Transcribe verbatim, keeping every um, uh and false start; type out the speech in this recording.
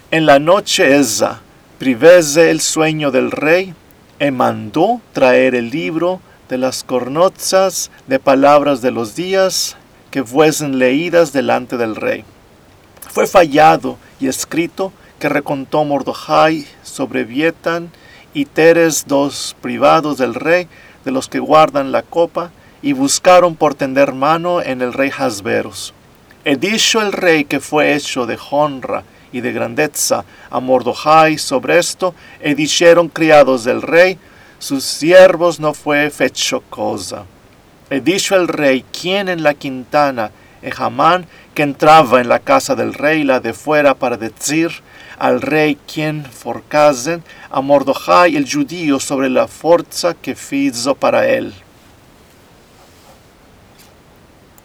En la noche esa, privese el sueño del rey, y mandó traer el libro de las cornozas de palabras de los días que fuesen leídas delante del rey. Fue fallado y escrito que recontó Mordojai sobre Bietan y Teres, dos privados del rey, de los que guardan la copa, y buscaron por tender mano en el rey Hasberos. He dicho el rey que fue hecho de honra y de grandeza a Mordojai sobre esto, y dijeron criados del rey, sus siervos no fue fecho cosa. He dicho el rey, quién en la quintana, y Hamán, que entraba en la casa del rey, la de fuera, para decir al rey quien forcasen a Mordojai el judío sobre la fuerza que fizo para él.